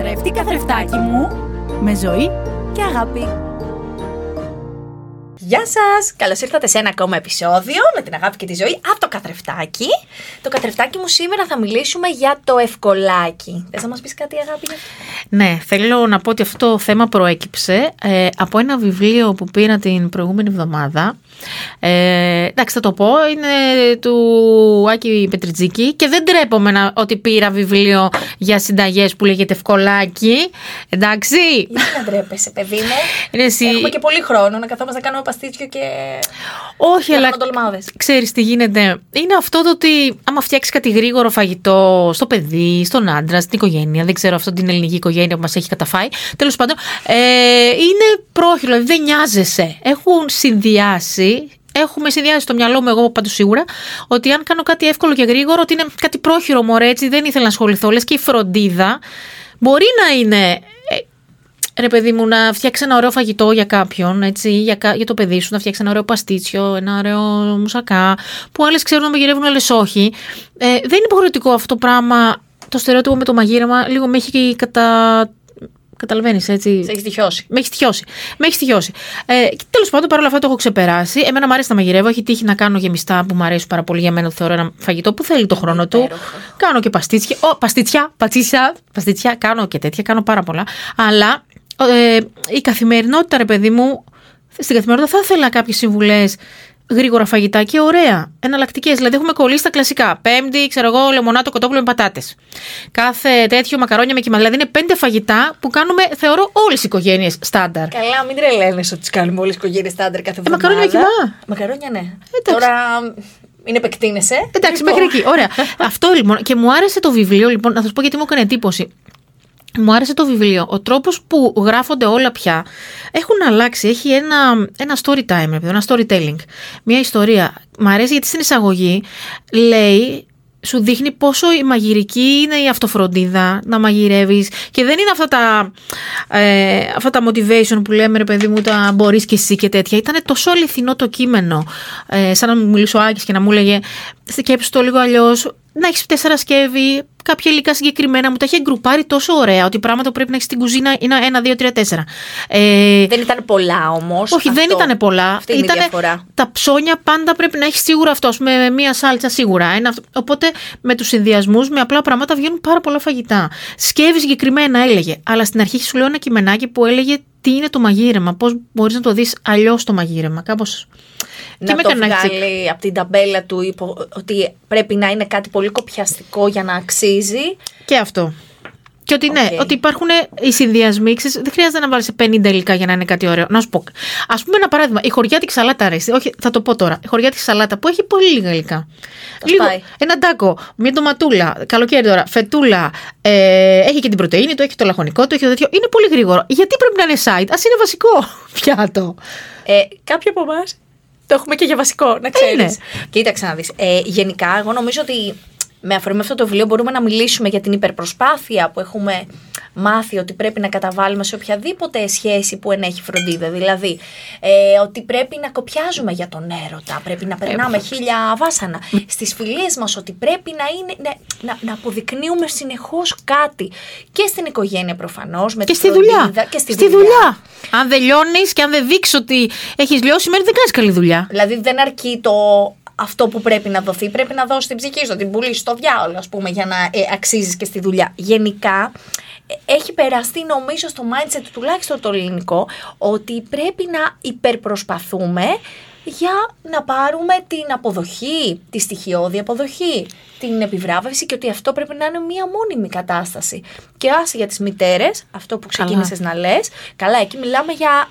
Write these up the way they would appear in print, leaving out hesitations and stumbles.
Καθρέφτη, καθρεφτάκι μου, με ζωή και αγάπη. Γεια σας! Καλώς ήρθατε σε ένα ακόμα επεισόδιο με την αγάπη και τη ζωή από το καθρεφτάκι. Το καθρεφτάκι μου σήμερα θα μιλήσουμε για το ευκολάκι. Θες να μας πεις κάτι, αγάπη? Ναι, θέλω να πω ότι αυτό το θέμα προέκυψε από ένα βιβλίο που πήρα την προηγούμενη εβδομάδα. Εντάξει, θα το πω, είναι του Άκη Πετριτζίκη και δεν τρέπομαι ότι πήρα βιβλίο για συνταγές που λέγεται ευκολάκι. Εντάξει. Γιατί να ντρέπεσαι, παιδί μου? Έχουμε και πολύ χρόνο να καθόμαστε να κάνουμε παστίτσιο και. Όχι, αλλά ξέρεις τι γίνεται. Είναι αυτό το ότι άμα φτιάξεις κάτι γρήγορο φαγητό στο παιδί, στον άντρα, στην οικογένεια, δεν ξέρω αυτό την ελληνική οικογένεια που μας έχει καταφάει. Τέλος πάντων, είναι πρόχειρο, δηλαδή δεν νοιάζεσαι. Έχουμε συνδυάσει στο μυαλό μου, εγώ πάντως σίγουρα, ότι αν κάνω κάτι εύκολο και γρήγορο, ότι είναι κάτι πρόχειρο, μωρέ, έτσι, δεν ήθελα να ασχοληθώ. Λες και η φροντίδα μπορεί να είναι. Ρε παιδί μου, να φτιάξει ένα ωραίο φαγητό για κάποιον, έτσι, για το παιδί σου, να φτιάξει ένα ωραίο παστίτσιο, ένα ωραίο μουσακά, που άλλες ξέρουν να μαγειρεύουν, άλλες όχι. Δεν είναι υποχρεωτικό αυτό το πράγμα. Το στερεότυπο με το μαγείρεμα λίγο με έχει Καταλαβαίνεις, έτσι. Σε έχει στοιχιώσει. Με έχει στοιχιώσει. Τέλος πάντων, παρόλα αυτά το έχω ξεπεράσει. Εμένα μου αρέσει να μαγειρεύω. Έχει τύχει να κάνω γεμιστά που μου αρέσουν πάρα πολύ. Για μένα το θεωρώ ένα φαγητό που θέλει το χρόνο του. Κάνω και παστίτσια. Κάνω και τέτοια. Κάνω πάρα πολλά. Αλλά η καθημερινότητα, ρε παιδί μου, στην καθημερινότητα θα ήθελα κάποιες συμβουλές. Γρήγορα φαγητά και ωραία. Εναλλακτικές. Δηλαδή, έχουμε κολλήσει τα κλασικά. Πέμπτη, ξέρω εγώ, λεμονάτο κοτόπουλο με πατάτες. Κάθε τέτοιο μακαρόνια με κιμά. Δηλαδή, είναι 5 φαγητά που κάνουμε, θεωρώ, όλες οι οικογένειες στάνταρ. Καλά, μην τρελαίνεσαι ότι τις κάνουμε όλες οι οικογένειες στάνταρ κάθε εβδομάδα. Μακαρόνια με κιμά. Μακαρόνια, ναι. Τώρα. Είναι επεκτείνεσαι. Εντάξει, μέχρι εκεί. Ωραία. Αυτό λοιπόν. Και μου άρεσε το βιβλίο, λοιπόν, να σας πω γιατί μου έκανε εντύπωση. Μου άρεσε το βιβλίο. Ο τρόπος που γράφονται όλα πια έχουν αλλάξει. Έχει ένα story time, ένα storytelling. Μια ιστορία. Μ' αρέσει γιατί στην εισαγωγή λέει, σου δείχνει πόσο η μαγειρική είναι η αυτοφροντίδα, να μαγειρεύεις. Και δεν είναι αυτά τα motivation που λέμε, ρε παιδί μου, τα μπορείς και εσύ και τέτοια. Ήταν τόσο αληθινό το κείμενο. Σαν να μου μιλήσει ο Άκης και να μου έλεγε, σκέψου το λίγο αλλιώς. Να έχεις 4 σκεύη, κάποια υλικά συγκεκριμένα, μου τα έχει γκρουπάρει τόσο ωραία ότι πράγματα που πρέπει να έχεις στην κουζίνα είναι 1, 2, 3, 4. Δεν ήταν πολλά όμως. Όχι, δεν ήταν πολλά. Αυτή είναι η διαφορά. Τα ψώνια πάντα πρέπει να έχεις σίγουρα αυτό, με μία σάλτσα σίγουρα. Οπότε με τους συνδυασμούς, με απλά πράγματα βγαίνουν πάρα πολλά φαγητά. Σκεύη συγκεκριμένα έλεγε, αλλά στην αρχή σου λέω ένα κειμενάκι που έλεγε τι είναι το μαγείρεμα, πώς μπορείς να το δεις αλλιώς το μαγείρεμα, κάπως. Να το βγάλει από την ταμπέλα του ότι πρέπει να είναι κάτι πολύ κοπιαστικό για να αξίζει. Και αυτό. Και ότι ναι, ότι υπάρχουν οι συνδυασμοί, δεν χρειάζεται να βάλεις 50 υλικά για να είναι κάτι ωραίο. Να σου πω. Ας πούμε ένα παράδειγμα, η χωριάτικη σαλάτα αρέσει. Όχι, θα το πω τώρα. Η χωριάτικη σαλάτα που έχει πολύ λίγα υλικά. Ένα ντάκο, μια ντοματούλα, καλοκαίρι τώρα, φετούλα. Έχει και την πρωτεΐνη του, έχει το λαχωνικό του, έχει το τέτοιο. Είναι πολύ γρήγορο. Γιατί πρέπει να είναι side, ας είναι βασικό πιάτο. Κάποιοι από εμάς το έχουμε και για βασικό, να ξέρεις. Κοίταξε να δεις. Γενικά, εγώ νομίζω ότι με αφορμή αυτό το βιβλίο μπορούμε να μιλήσουμε για την υπερπροσπάθεια που έχουμε μάθει ότι πρέπει να καταβάλουμε σε οποιαδήποτε σχέση που ενέχει φροντίδα. Δηλαδή, ότι πρέπει να κοπιάζουμε για τον έρωτα, πρέπει να περνάμε 1000 βάσανα. Στις φιλίες μας ότι πρέπει να αποδεικνύουμε συνεχώς κάτι. Και στην οικογένεια προφανώς, με και τη στη φροντίδα. δουλειά. Και στη δουλειά. Αν δεν λιώνεις και αν δεν δείξεις ότι έχεις λιώσει, σημαίνει ότι δεν κάνεις καλή δουλειά. Δηλαδή, δεν αρκεί αυτό που πρέπει να δοθεί, πρέπει να δώσει την ψυχή σου, την πουλήσει στο διάολο, ας πούμε, για να αξίζεις και στη δουλειά. Γενικά, έχει περαστεί νομίζω στο mindset, τουλάχιστον το ελληνικό, ότι πρέπει να υπερπροσπαθούμε για να πάρουμε την αποδοχή, τη στοιχειώδη αποδοχή, την επιβράβευση και ότι αυτό πρέπει να είναι μία μόνιμη κατάσταση. Και άσε για τις μητέρες, αυτό που ξεκίνησες να λες, καλά, εκεί μιλάμε για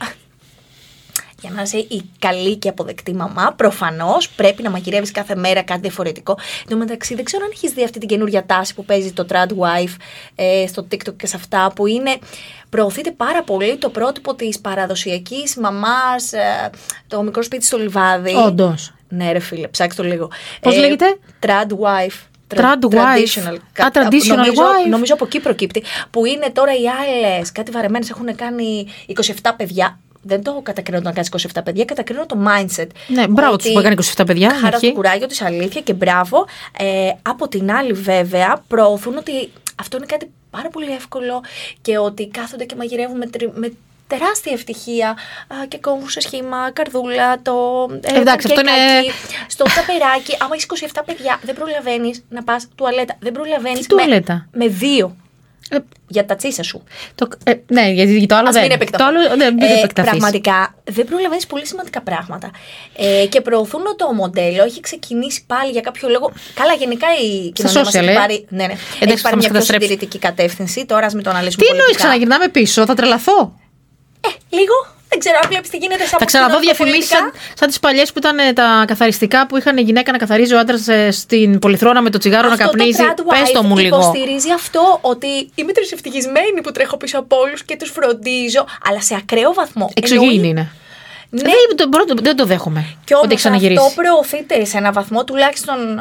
να είσαι η καλή και αποδεκτή μαμά, προφανώς πρέπει να μαγειρεύεις κάθε μέρα κάτι διαφορετικό. Εν τω μεταξύ, δεν ξέρω αν έχεις δει αυτή την καινούργια τάση που παίζει το Trad Wife στο TikTok και σε αυτά, που προωθείται πάρα πολύ το πρότυπο της παραδοσιακής μαμάς, το μικρό σπίτι στο λιβάδι. Όντως. Ναι, ρε φίλε, ψάξτε το λίγο. Πώς λέγεται? Trad Wife. Traditional wife. Νομίζω από εκεί προκύπτει. Που είναι τώρα οι άλλες, κάτι βαρεμένες, έχουν κάνει 27 παιδιά. Δεν το κατακρίνω να κάνει 27 παιδιά, κατακρίνω το mindset. Ναι, μπράβο τους που έκανε 27 παιδιά. Χαρά στο κουράγιο της, αλήθεια, και μπράβο. Από την άλλη, βέβαια, προωθούν ότι αυτό είναι κάτι πάρα πολύ εύκολο και ότι κάθονται και μαγειρεύουν με τεράστια ευτυχία και κόμβουν σε σχήμα, καρδούλα, το εντάξει, αυτό είναι... στο ταπεράκι. Άμα έχεις 27 παιδιά, δεν προλαβαίνεις να πας τουαλέτα. Δεν προλαβαίνεις με 2. Για τα τσίσα σου. Ναι, γιατί το άλλο δεν επεκταθείς. Πραγματικά δεν προλαβαίνεις πολύ σημαντικά πράγματα. Και προωθούν το μοντέλο. Έχει ξεκινήσει πάλι για κάποιο λόγο. Καλά, γενικά η κοινωνία μας έχει πάρει, έχει πάρει μια πιο συντηρητική κατεύθυνση. Τώρα ας μην το αναλύσουμε. Τι εννοείς, ξαναγυρνάμε πίσω, θα τρελαθώ. Λίγο. Δεν ξέρω αν βλέπεις τι γίνεται σε αυτό. Θα ξαναδώ διαφημίσεις σαν τις παλιές που ήταν τα καθαριστικά που είχαν η γυναίκα να καθαρίζει, ο άντρας στην πολυθρόνα με το τσιγάρο αυτό να καπνίζει. Πες το μου λίγο. Υποστηρίζει αυτό ότι είμαι τρισευτυχισμένη που τρέχω πίσω από όλους και τους φροντίζω, αλλά σε ακραίο βαθμό. Εξωγήινη είναι. Ναι. Δεν το δέχομαι. Και όμως αυτό προωθείται σε έναν βαθμό, τουλάχιστον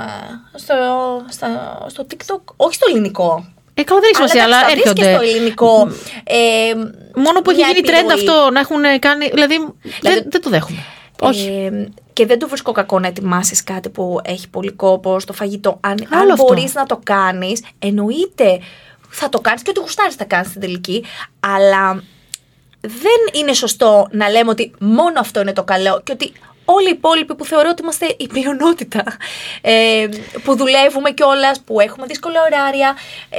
στο TikTok, όχι στο ελληνικό. Καλά, δεν έχει σημασία, αλλά έρχονται. Και στο ελληνικό. Μόνο που έχει γίνει trend αυτό να έχουν κάνει. Δηλαδή δεν το δέχομαι. Όχι. Και δεν το βρίσκω κακό να ετοιμάσεις κάτι που έχει πολύ κόπο στο φαγητό. Αν μπορείς να το κάνεις, εννοείται θα το κάνεις και ό,τι γουστάρεις θα κάνεις στην τελική. Αλλά δεν είναι σωστό να λέμε ότι μόνο αυτό είναι το καλό και ότι όλοι οι υπόλοιποι που θεωρώ ότι είμαστε η πλειονότητα, που δουλεύουμε κιόλας, που έχουμε δύσκολα ωράρια,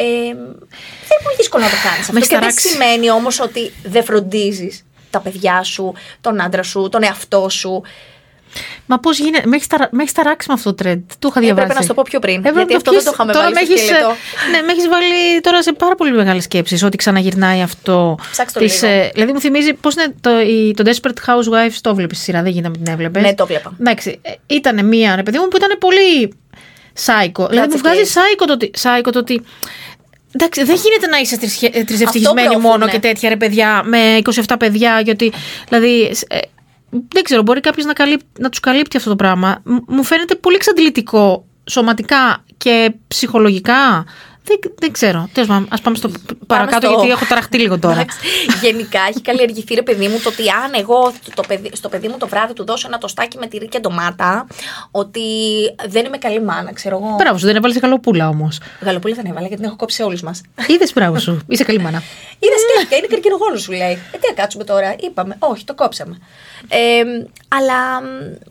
δεν είναι πολύ δύσκολο να το κάνεις αυτό. Και δεν σημαίνει όμως ότι δεν φροντίζεις τα παιδιά σου, τον άντρα σου, τον εαυτό σου. Μα πώς γίνεται, με έχεις ταράξει με αυτό το trend. Το είχα διαβάσει. Πρέπει να σου το πω πιο πριν. Γιατί αυτό δεν το είχαμε βάλει στο σκέλετο. Ναι, με έχεις βάλει τώρα σε πάρα πολύ μεγάλες σκέψεις ότι ξαναγυρνάει αυτό. Ψάξτε το λίγο. Δηλαδή μου θυμίζει πώς είναι το Desperate Housewives, το βλέπεις σειρά, δεν γίνεται να την έβλεπες. Ναι, το βλέπα. Εντάξει, ήταν μία ρε παιδί μου που ήταν πολύ psycho. Δηλαδή μου βγάζει psycho το ότι. Εντάξει, δεν γίνεται να είσαι τρισευτυχισμένη μόνο και τέτοια ρε παιδιά με 27 παιδιά, γιατί. Δηλαδή. Δεν ξέρω, μπορεί κάποιος να τους καλύπτει αυτό το πράγμα. Μου φαίνεται πολύ εξαντλητικό σωματικά και ψυχολογικά. Δεν ξέρω. Τέλος πάντων, ας πάμε στο παρακάτω, γιατί έχω ταραχτεί λίγο τώρα. Γενικά, έχει καλλιεργηθεί, ρε παιδί μου, το ότι αν εγώ στο παιδί μου το βράδυ του δώσω ένα τοστάκι με τυρί και ντομάτα, ότι δεν είμαι καλή μάνα, ξέρω εγώ. Μπράβο σου, δεν έβαλες γαλοπούλα όμως. Γαλοπούλα δεν έβαλα, γιατί την έχω κόψει σε όλους μας. Είδες, μπράβο σου, είσαι καλή μάνα. Είδες, σκέφτηκα, είναι καρκινογόνο σου λέει. Τι να κάτσουμε τώρα, είπαμε. Όχι, το κόψαμε. Αλλά.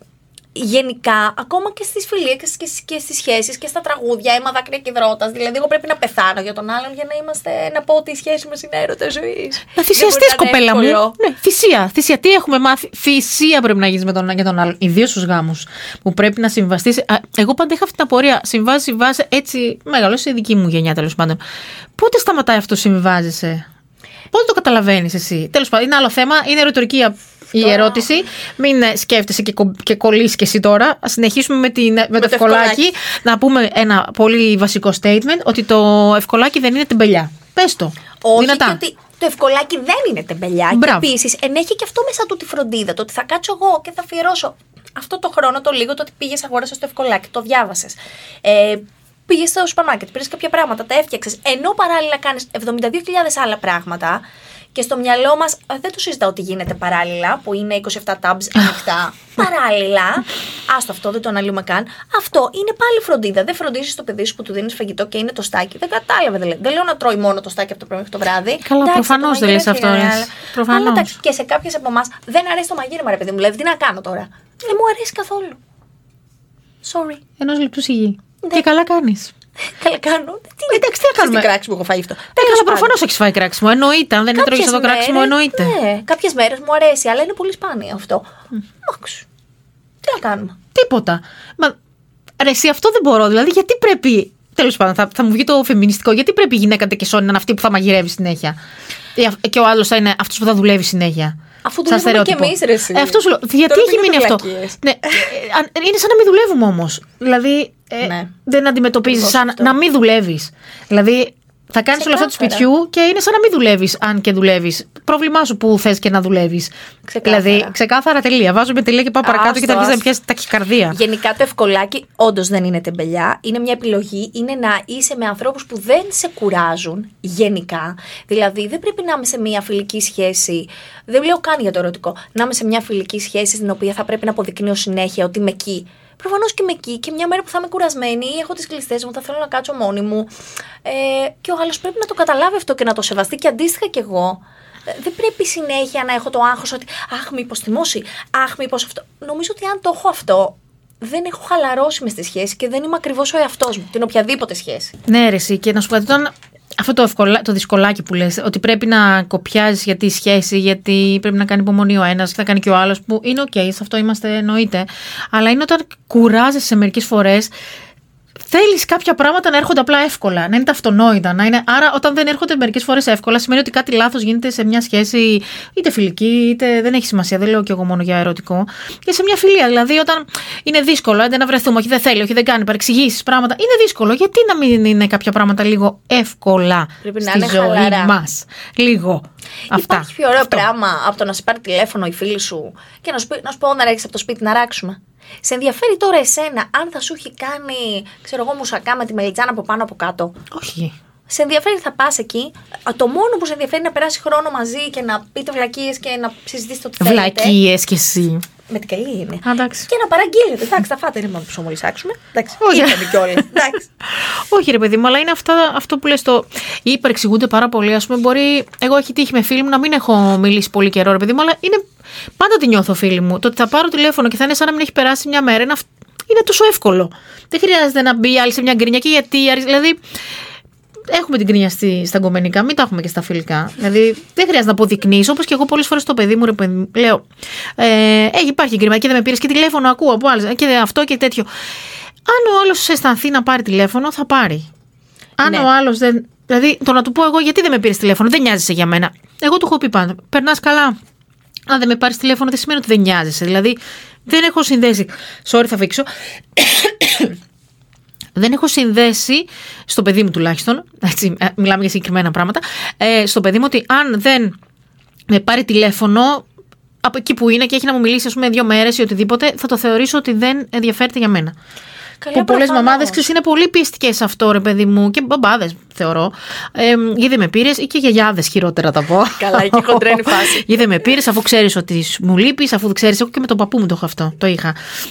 Γενικά, ακόμα και στις φιλίες και στις σχέσεις και στα τραγούδια, αίμα, δάκρυα και υδρότας. Δηλαδή, εγώ πρέπει να πεθάνω για τον άλλον για να πω ότι η σχέση μας είναι έρωτα ζωής. Να θυσιαστείς, κοπέλα μου. Ναι, θυσία. Τι έχουμε μάθει. Θυσία πρέπει να γίνεις για τον άλλον. Ιδίως στους γάμους. Που πρέπει να συμβαστείς. Εγώ πάντα είχα αυτή την απορία. Συμβάζει, έτσι. Μεγαλώσει η δική μου γενιά τέλος πάντων. Πότε σταματάει αυτό, συμβάζεσαι? Πότε το καταλαβαίνεις εσύ? Τέλος πάντων, είναι άλλο θέμα. Είναι ρητορική η ερώτηση. Μην σκέφτεσαι και κολλήσεις και εσύ τώρα. Ας συνεχίσουμε με το ευκολάκι. Να πούμε ένα πολύ βασικό statement, ότι το ευκολάκι δεν είναι τεμπελιά. Πες το. Όχι, δυνατά. Και ότι το ευκολάκι δεν είναι τεμπελιά. Μπράβο. Και επίσης ενέχει και αυτό μέσα του τη φροντίδα. Το ότι θα κάτσω εγώ και θα αφιερώσω αυτό το χρόνο, το λίγο, το ότι πήγες, αγόρασες το ευκολάκι, το διάβασες. Πήγες στο σούπερ μάρκετ, πήρες κάποια πράγματα, τα έφτιαξες. Ενώ παράλληλα κάνεις 72.000 άλλα πράγματα. Και στο μυαλό μας δεν το συζητάω ότι γίνεται παράλληλα, που είναι 27 tabs ανοιχτά. Παράλληλα, άστο αυτό, δεν το αναλύουμε καν. Αυτό είναι πάλι φροντίδα. Δεν φροντίζεις το παιδί σου που του δίνεις φαγητό και είναι το στάκι. Δεν κατάλαβε. Δεν λέω να τρώει μόνο το στάκι από το πρωί μέχρι το βράδυ. Καλά, προφανώς δεν λες αυτό. Αλλά και σε κάποιες από εμάς δεν αρέσει το μαγείρεμα, ρε παιδί μου. Δηλαδή, τι να κάνω τώρα. Δεν μου αρέσει καθόλου. Sorry. Ενός λεπτού σιγή. Και καλά κάνεις. Καλά κάνω. Εντάξει, τι να κάνουμε. Τι κράξιμο έχω φάει αυτό. Καλά, προφανώς έχεις φάει κράξιμο. Εννοείται. Αν δεν έτρωγες εδώ κράξιμο, εννοείται. Ναι, κάποιες μέρες μου αρέσει, αλλά είναι πολύ σπάνιο αυτό. Εντάξει. Τι να κάνουμε. Τίποτα. Μα ρε, εσύ αυτό δεν μπορώ. Δηλαδή, γιατί πρέπει. Τέλος πάντων, θα μου βγει το φεμινιστικό. Γιατί πρέπει η γυναίκα τεκεσόνη να είναι αυτή που θα μαγειρεύει συνέχεια. Και ο άλλος θα είναι αυτός που θα δουλεύει συνέχεια. Αφού δουλεύουμε και εμείς, ρε εσύ. Αυτό σου λέω. Γιατί έχει μείνει αυτό. Ναι, είναι σαν να μην δουλεύουμε όμως. Δηλαδή, δεν αντιμετωπίζεις σαν να μην δουλεύεις. Δηλαδή, θα κάνεις όλο αυτό του σπιτιού και είναι σαν να μην δουλεύεις, αν και δουλεύεις. Πρόβλημά σου που θες και να δουλεύεις. Δηλαδή, ξεκάθαρα τελεία. Βάζουμε τελεία και πάω παρακάτω και θα αρχίσει να πιάσει ταχυκαρδία. Γενικά το ευκολάκι όντως δεν είναι τεμπελιά. Είναι μια επιλογή. Είναι να είσαι με ανθρώπους που δεν σε κουράζουν γενικά. Δηλαδή, δεν πρέπει να είμαι σε μια φιλική σχέση. Δεν λέω καν για το ερωτικό. Να είμαι σε μια φιλική σχέση στην οποία θα πρέπει να αποδεικνύω συνέχεια ότι είμαι εκεί προφανώς και είμαι εκεί και μια μέρα που θα είμαι κουρασμένη ή έχω τις κλειστές μου, θα θέλω να κάτσω μόνη μου. Και ο άλλος πρέπει να το καταλάβει αυτό και να το σεβαστεί και αντίστοιχα κι εγώ. Δεν πρέπει συνέχεια να έχω το άγχος ότι αχ, μήπως θυμώσει, αχ, μήπως αυτό. Νομίζω ότι αν το έχω αυτό, δεν έχω χαλαρώσει μες στη σχέση και δεν είμαι ακριβώς ο εαυτός μου, την οποιαδήποτε σχέση. Ναι, ρε, εσύ, και να σου πω αυτό το δυσκολάκι που λες, ότι πρέπει να κοπιάζεις για τη σχέση, γιατί πρέπει να κάνει υπομονή ο ένας και θα κάνει και ο άλλος, που είναι οκ, σε αυτό είμαστε, εννοείται. Αλλά είναι όταν κουράζεσαι μερικές φορές. Θέλεις κάποια πράγματα να έρχονται απλά εύκολα, να είναι τα αυτονόητα. Άρα, όταν δεν έρχονται μερικές φορές εύκολα, σημαίνει ότι κάτι λάθος γίνεται σε μια σχέση, είτε φιλική, είτε δεν έχει σημασία. Δεν λέω κι εγώ μόνο για ερωτικό. Και σε μια φιλία. Δηλαδή, όταν είναι δύσκολο, να βρεθούμε, όχι δεν θέλει, όχι δεν κάνει, παρεξηγήσεις πράγματα. Είναι δύσκολο. Γιατί να μην είναι κάποια πράγματα λίγο εύκολα στη ζωή μας. Λίγο. Υπάρχει πιο ωραίο πράγμα από το να σε πάρει τηλέφωνο η φίλη σου και να σου πω να ρέξεις από το σπίτι να ράξουμε. Σε ενδιαφέρει τώρα εσένα αν θα σου έχει κάνει, ξέρω εγώ, μουσακά με τη μελιτζάνα από πάνω από κάτω? Όχι. Σε ενδιαφέρει, θα πας εκεί. Το μόνο που σε ενδιαφέρει είναι να περάσει χρόνο μαζί και να πείτε βλακίες και να συζητήσετε ό,τι θέλετε. Βλακίες κι εσύ. Με την καλή είναι. Εντάξει. Και να παραγγείλετε. Εντάξει, θα φάτε ρήμα που μόλις άξουμε. Εντάξει, ήρθαμε κιόλας. Εντάξει. Όχι, ρε παιδί μου, αλλά είναι αυτό που λες το. Ή υπερεξηγούνται πάρα πολύ. Ας πούμε, εγώ έχει τύχει με φίλοι μου να μην έχω μιλήσει πολύ καιρό, ρε παιδί μου, αλλά είναι. Πάντα τη νιώθω, φίλοι μου. Το ότι θα πάρω τηλέφωνο και θα είναι σαν να μην έχει περάσει μια μέρα είναι τόσο εύκολο. Δεν χρειάζεται να μπει άλλη σε μια γκρινιά και γιατί. Δηλαδή. Έχουμε την κρίνια στα γκομενικά, μην τα έχουμε και στα φιλικά. Δηλαδή, δεν χρειάζεται να αποδεικνύεις. Όπως και εγώ πολλές φορές το παιδί μου, λέω, υπάρχει κρίνια και δεν με πήρες και τηλέφωνο, ακούω από άλλες και αυτό και τέτοιο. Αν ο άλλος αισθανθεί να πάρει τηλέφωνο, θα πάρει. Αν ο άλλος δεν. Δηλαδή, το να του πω εγώ, γιατί δεν με πήρες τηλέφωνο, δεν νοιάζεσαι για μένα. Εγώ του έχω πει πάντα, περνάς καλά. Αν δεν με πάρεις τηλέφωνο, δεν σημαίνει ότι δεν νοιάζεσαι. Δηλαδή, δεν έχω συνδέσει. Sorry, θα φύξω. Δεν έχω συνδέσει, στο παιδί μου τουλάχιστον, έτσι, μιλάμε για συγκεκριμένα πράγματα, στο παιδί μου ότι αν δεν με πάρει τηλέφωνο από εκεί που είναι και έχει να μου μιλήσει, ας πούμε, 2 μέρες ή οτιδήποτε, θα το θεωρήσω ότι δεν ενδιαφέρεται για μένα. Που πολλές μαμάδες είναι πολύ πιεστικές σε αυτό, ρε παιδί μου, και μπαμπάδες θεωρώ. Γιατί δεν με πήρες, ή και γιαγιάδες χειρότερα τα πω. Καλά, εκεί χοντρένει φάση. Γιατί δεν με πήρες, αφού ξέρεις ότι μου λείπεις, αφού ξέρεις, εγώ και με τον παππού μου το έχω αυτό. Το είχα.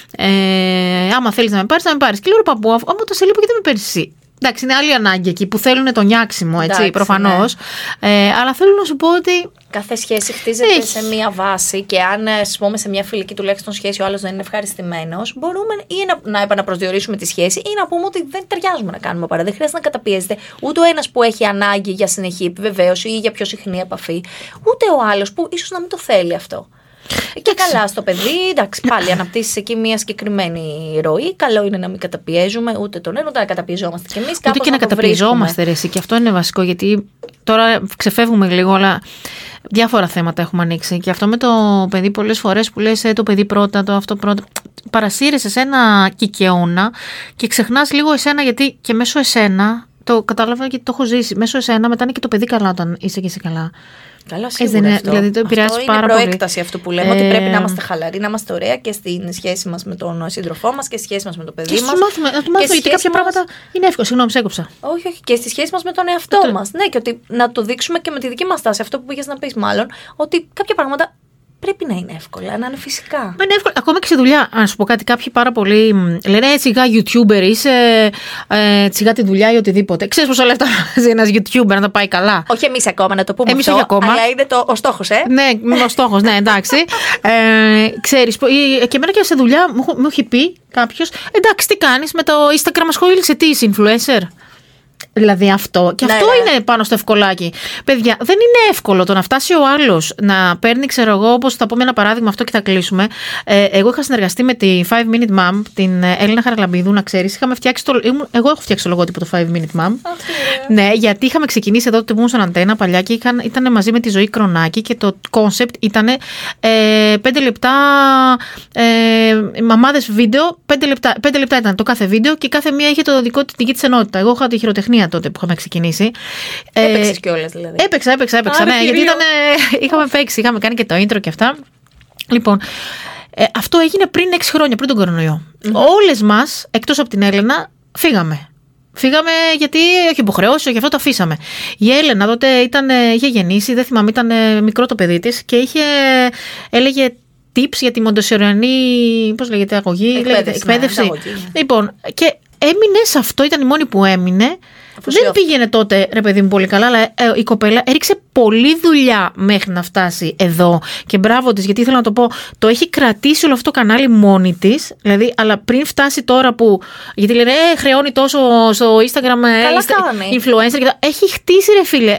Άμα θέλεις να με πάρεις, να με πάρεις. Και λέω, παππού, άμα το σε λείπω, γιατί με παίρνεις εσύ? Εντάξει, είναι άλλη ανάγκη εκεί που θέλουν το νιάξιμο, έτσι, προφανώς. Ναι. Αλλά θέλω να σου πω ότι. Κάθε σχέση χτίζεται σε μία βάση και αν, ας πούμε, σε μια φιλική τουλάχιστον σχέση ο άλλος δεν είναι ευχαριστημένος, μπορούμε ή να επαναπροσδιορίσουμε τη σχέση ή να πούμε ότι δεν ταιριάζουμε να κάνουμε παρά. Δεν χρειάζεται να καταπιέζεται ούτε ο ένας που έχει ανάγκη για συνεχή επιβεβαίωση ή για πιο συχνή επαφή, ούτε ο άλλος που ίσως να μην το θέλει αυτό. Και καλά στο παιδί, εντάξει, πάλι αναπτύσσεις εκεί μια συγκεκριμένη ροή. Καλό είναι να μην καταπιέζουμε ούτε τον ένα, ούτε να καταπιεζόμαστε κι εμείς. Ούτε και να καταπιεζόμαστε, ρε, και αυτό είναι βασικό, γιατί τώρα ξεφεύγουμε λίγο, αλλά διάφορα θέματα έχουμε ανοίξει. Και αυτό με το παιδί, πολλές φορές που λες το παιδί πρώτα, το αυτό πρώτα, παρασύρεσαι σε ένα κικαιώνα και ξεχνάς λίγο εσένα, γιατί και μέσω εσένα, το κατάλαβα γιατί το έχω ζήσει, μέσω εσένα μετά είναι και το παιδί καλά όταν είσαι και εσύ καλά. Καλά, σίγουρα αυτό. Δηλαδή το επηρεάζει πάρα πολύ. Είναι προέκταση αυτό που λέμε, ότι πρέπει να είμαστε χαλαροί, να είμαστε ωραία και στην σχέση μας με τον σύντροφό μας και στη σχέση μας με το παιδί μας. Να του μάθουμε, γιατί κάποια πράγματα είναι εύκολα. Συγγνώμη, σε έκοψα. Όχι, όχι. Και στη σχέση μας με τον εαυτό μας. Ναι, και ότι να το δείξουμε και με τη δική μας τάση. Αυτό που πήγες να πεις, μάλλον, ότι κάποια πράγματα πρέπει να είναι εύκολα, να είναι φυσικά. Είναι εύκολο. Ακόμα και στη δουλειά, να σου πω κάτι, κάποιοι πάρα πολλοί λένε σιγά YouTuber, είσαι σιγά τη δουλειά ή οτιδήποτε. Ξέρεις πόσα λεφτά βάζει ένας YouTuber να τα πάει καλά? Όχι εμείς ακόμα, να το πούμε εμείς αυτό, ακόμα. Αλλά είναι ο στόχος, Ναι, ο στόχος, ναι, εντάξει. Ξέρεις, και εμένα και σε δουλειά μου έχει πει κάποιος, εντάξει, τι κάνεις με το Instagram, ασχολείσαι, τι είσαι influencer? Δηλαδή αυτό. Και αυτό είναι πάνω στο ευκολάκι. Παιδιά, δεν είναι εύκολο το να φτάσει ο άλλος να παίρνει, ξέρω εγώ, όπως θα πούμε ένα παράδειγμα αυτό και θα κλείσουμε. Εγώ είχα συνεργαστεί με τη 5 Minute Mom, την Έλληνα Χαραλαμπίδου, να ξέρεις. Εγώ έχω φτιάξει το λογότυπο το 5 Minute Mom. Ναι, γιατί είχαμε ξεκινήσει εδώ, το ήμουν στον Αντένα παλιά και ήταν μαζί με τη Ζωή Κρονάκη και το concept ήταν 5 λεπτά μαμάδες βίντεο. 5 λεπτά ήταν το κάθε βίντεο και κάθε μία είχε το δικό της ενότητα. Εγώ είχα τη χειροτεχνία τότε που είχαμε ξεκινήσει. Έπαιξες κιόλας δηλαδή? Έπαιξα. Ναι, γιατί είχαμε παίξει, είχαμε κάνει και το intro και αυτά. Λοιπόν, αυτό έγινε πριν 6 χρόνια, πριν τον κορονοϊό. Όλες μας, εκτός από την Έλενα, φύγαμε. Φύγαμε γιατί όχι υποχρεώσει, όχι αυτό το αφήσαμε. Η Έλενα τότε είχε γεννήσει, δεν θυμάμαι, ήταν μικρό το παιδί της και έλεγε tips για τη μοντοσσεριανή, πώς λέγεται, εκπαίδευση. Ναι. Λοιπόν, και έμεινε σε αυτό, ήταν η μόνη που έμεινε. Δεν πήγαινε τότε, ρε παιδί μου, πολύ καλά, αλλά η κοπέλα έριξε πολλή δουλειά μέχρι να φτάσει εδώ. Και μπράβο της, γιατί ήθελα να το πω, το έχει κρατήσει όλο αυτό το κανάλι μόνη της. Δηλαδή, αλλά πριν φτάσει τώρα που. Γιατί λένε, χρεώνει τόσο στο Instagram influencer. Και έχει χτίσει, ρε φίλε.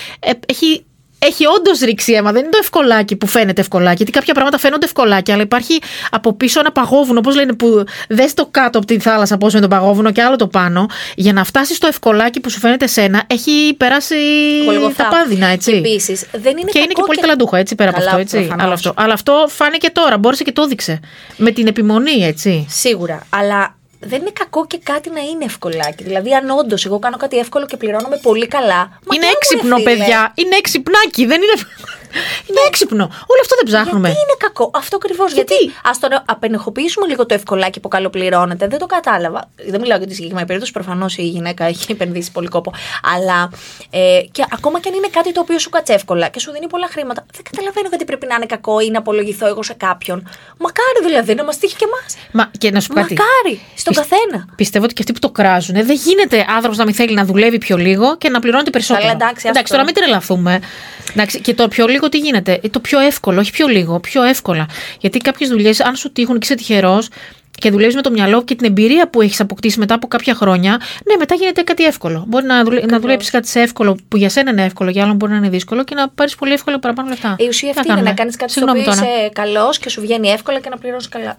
Έχει όντως ρίξει αίμα. Δεν είναι το ευκολάκι που φαίνεται ευκολάκι. Γιατί κάποια πράγματα φαίνονται ευκολάκια, αλλά υπάρχει από πίσω ένα παγόβουνο. Πώς λένε, που δες το κάτω από τη θάλασσα, πώς είναι το παγόβουνο, και άλλο το πάνω. Για να φτάσει στο ευκολάκι που σου φαίνεται σένα, έχει περάσει τα πάδινα, έτσι. Επίσης, δεν είναι και είναι και πολύ ταλαντούχα, έτσι, πέρα από αυτό. Έτσι. Αλλά αυτό φάνηκε τώρα. Μπόρεσε και το έδειξε. Με την επιμονή, έτσι. Σίγουρα. Αλλά. Δεν είναι κακό και κάτι να είναι ευκολάκι. Δηλαδή, αν όντως εγώ κάνω κάτι εύκολο και πληρώνομαι πολύ καλά. Είναι έξυπνο, παιδιά. Είναι έξυπνάκι. Δεν είναι. Είναι έξυπνο. Όλο αυτό δεν ψάχνουμε. Γιατί είναι κακό. Αυτό ακριβώς. Γιατί ας το απενεχοποιήσουμε λίγο το ευκολάκι που καλοπληρώνεται. Δεν το κατάλαβα. Δεν μιλάω για τη συγκεκριμένη περίπτωση. Προφανώς η γυναίκα έχει επενδύσει πολύ κόπο. Αλλά και ακόμα και αν είναι κάτι το οποίο σου κάτσε εύκολα και σου δίνει πολλά χρήματα, δεν καταλαβαίνω γιατί πρέπει να είναι κακό ή να απολογηθώ εγώ σε κάποιον. Μακάρι δηλαδή να μας τύχει και εμάς. Και να σου πω κάτι. Μακάρι στον καθένα. Πιστεύω ότι και αυτοί που το κράζουν, δεν γίνεται άνθρωπος να μην θέλει να δουλεύει πιο λίγο και να πληρώνεται περισσότερο. Εντάξει, τώρα μην τρελαθούμε. Και το πιο λίγο τι γίνεται? Το πιο εύκολο, όχι πιο λίγο, πιο εύκολα. Γιατί κάποιες δουλειές, αν σου τύχουν και είσαι τυχερός και δουλεύεις με το μυαλό και την εμπειρία που έχεις αποκτήσει μετά από κάποια χρόνια, ναι, μετά γίνεται κάτι εύκολο. Μπορεί να δουλέψεις κάτι σε εύκολο που για σένα είναι εύκολο, για άλλον μπορεί να είναι δύσκολο και να πάρεις πολύ εύκολα παραπάνω λεφτά. Η ουσία αυτή είναι να κάνεις κάτι στο οποίο είσαι καλός και σου βγαίνει εύκολα και να πληρώνεις καλά.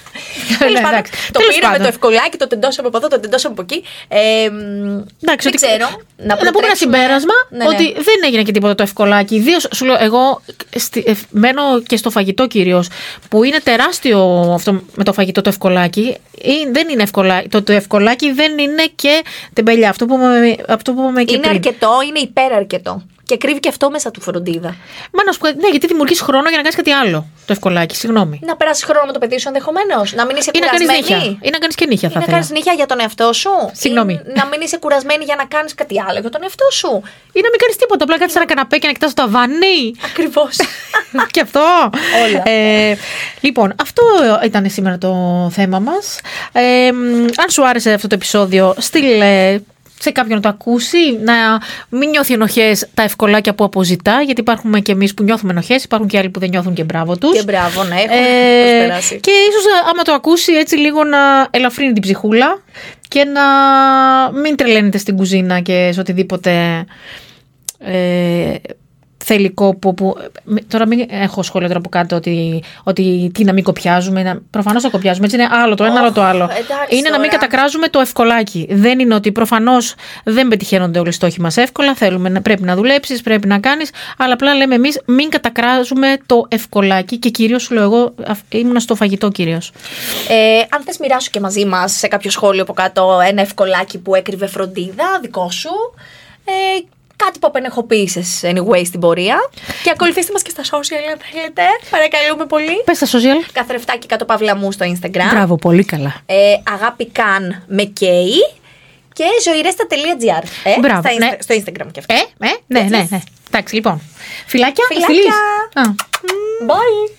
Το πήραμε το ευκολάκι, το τεντώσαμε από εδώ, το τεντώσαμε από εκεί. Δεν ξέρω. Να πούμε ένα συμπέρασμα ότι δεν έγινε και τίποτα το ευκολάκι. Ιδίως σου λέω, εγώ μένω και στο φαγητό κυρίως, που είναι τεράστιο αυτό με το φαγητό το ευκολάκι. Δεν είναι ευκολάκι. Το ευκολάκι δεν είναι και τεμπελιά. Αυτό που είπαμε και είναι πριν. αρκετό, είναι υπεραρκετό. Και κρύβει και αυτό μέσα του φροντίδα. Μα να σου πω, ναι, γιατί δημιουργείς χρόνο για να κάνεις κάτι άλλο. Το ευκολάκι, συγγνώμη. Να περάσεις χρόνο με το παιδί σου ενδεχομένως. Να μην είσαι κουρασμένη. Ή να κάνεις και νύχια, θα ήθελα. Να κάνεις νύχια για τον εαυτό σου. Συγγνώμη. Να μην είσαι κουρασμένη για να κάνεις κάτι άλλο για τον εαυτό σου. Ή να μην κάνεις τίποτα. Απλά κάτσεις σε ένα καναπέ και να κοιτάς το ταβάνι. Ακριβώς. Και αυτό. Όλα. Λοιπόν, αυτό ήταν σήμερα το θέμα μας. Αν σου άρεσε αυτό το επεισόδιο, στείλε σε κάποιον να το ακούσει, να μην νιώθει ενοχές τα ευκολάκια που αποζητά, γιατί υπάρχουμε και εμείς που νιώθουμε ενοχές, υπάρχουν και άλλοι που δεν νιώθουν και μπράβο τους. Και μπράβο, ναι, έχουν προσπεράσει. Και ίσως άμα το ακούσει έτσι λίγο να ελαφρύνει την ψυχούλα και να μην τρελαίνεται στην κουζίνα και σε οτιδήποτε θέλει κόπο. Τώρα μην έχω σχόλιο τώρα από κάτω ότι τι να μην κοπιάζουμε. Προφανώς θα κοπιάζουμε. Έτσι είναι άλλο το ένα, άλλο το άλλο. Είναι τώρα να μην κατακράζουμε το ευκολάκι. Δεν είναι ότι προφανώς δεν πετυχαίνονται όλοι οι στόχοι μας εύκολα. Πρέπει να δουλέψεις, πρέπει να κάνεις. Αλλά απλά λέμε εμείς μην κατακράζουμε το ευκολάκι. Και κυρίως σου λέω, εγώ ήμουν στο φαγητό κυρίως. Αν θες, μοιράσου και μαζί μας σε κάποιο σχόλιο από κάτω ένα ευκολάκι που έκρυβε φροντίδα δικό σου. Κάτι που απενεχοποίησες anyway στην πορεία. Και ακολουθήστε μας και στα social αν θέλετε. Παρακαλούμε πολύ. Πες στα social. Καθρεφτάκι κάτω παύλα στο Instagram. Μπράβο, πολύ καλά. Αγάπη καν με καίει. Και ζωηρέστα.gr. Μπράβο, ναι. Στο Instagram και αυτό. Ναι. Εντάξει, λοιπόν. Φιλάκια. Φιλάκια. Bye.